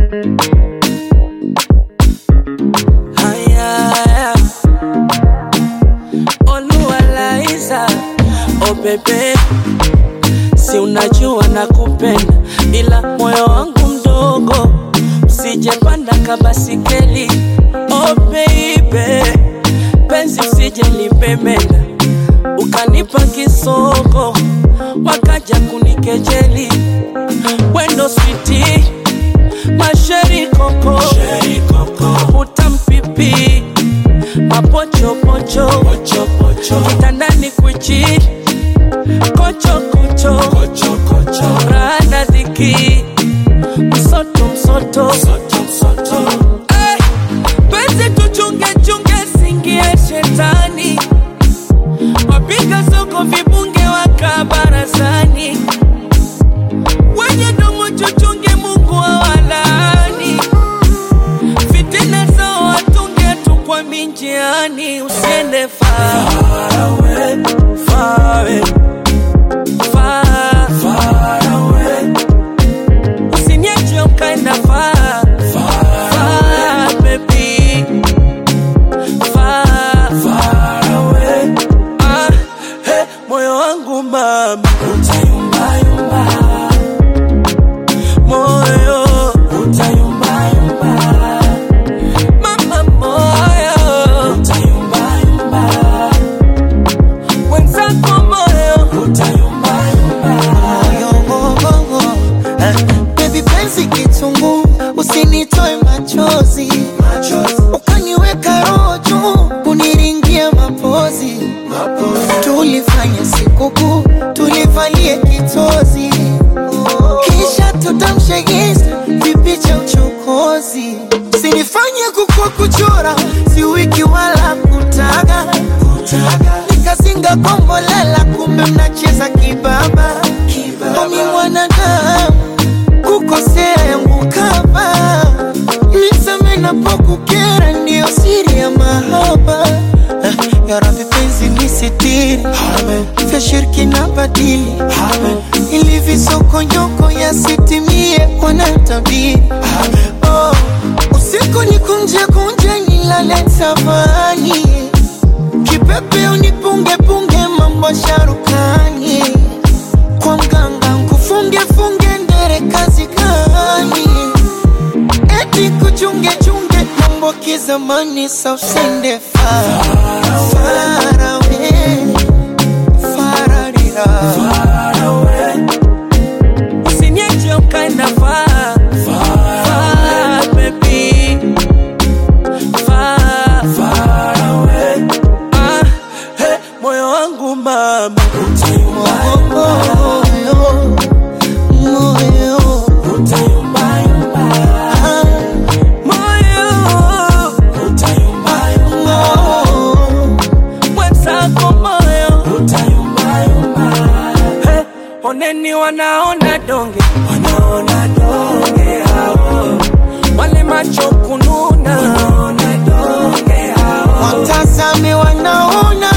Haya Oluwalaiza oh bebe, si unajua nakupenda, ila moyo wangu mdogo, usije panda kabasikeli. Oh baby, penzi usije lipemenda, ukanipa kisoko, wakaja kunikejeli. Wendo sweetie, masheri koko, utampipi, mapocho pocho, kitandani kuchi, kocho kocho, rana dhiki, msoto msoto, hey, penzi tuchunge chunge singie shetani, wapiga soko vibunge wakabarazani, wenye domo chuchunge Mungu awalani, fitina zao watunge tu kwa minjiani. Usiende far away, far away, far away, usiniache ukaenda far baby, far away. Hey, moyo wangu mama utayumba yumba, moyo utayumba yumba, mama moyo utayumba yumba, wenzako moyo utayumba yumba. Baby penzi kitungu, usinitoe machozi, ukaniweka roho juu, kuniringia mapozi. Tulifanya sikukuu, tulivalie kitozi, kisha tutamshegeza vipicha uchokozi. Sinifanye kukua kuchora, si wiki wala kutaga, nikazinga kombolela, kumbe mnacheza kibaba. Omi mwanadamu, kukosea yangu kaba, nisame napokukera, ndio siri ya mahaba. Ya Rabbi penzi nisitiri, vya shirki na badili, ili visoko nyoko ya sitimie wanatabiri. Oh, usiku nikunje kunje nilale tafani, kipepe unipunge punge mambo sharukani, kwa mganga nkufunge funge ndere kazi gani, eti kuchunge chunge mambo kizamani. Sa usende far away, far away, usiniache ukaenda far baby, far away. Hey, moyo wangu mama utayumba oneni wanaona donge hao, wale macho kununa, watazame wanaona